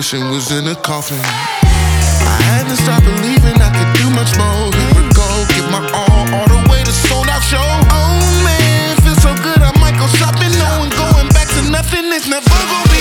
ambition was in a coffin. I had to start believing I could do much more. Here we go, give my all the way to sold out show. Oh man, feels so good, I might go shopping. Knowing going back to nothing is never gonna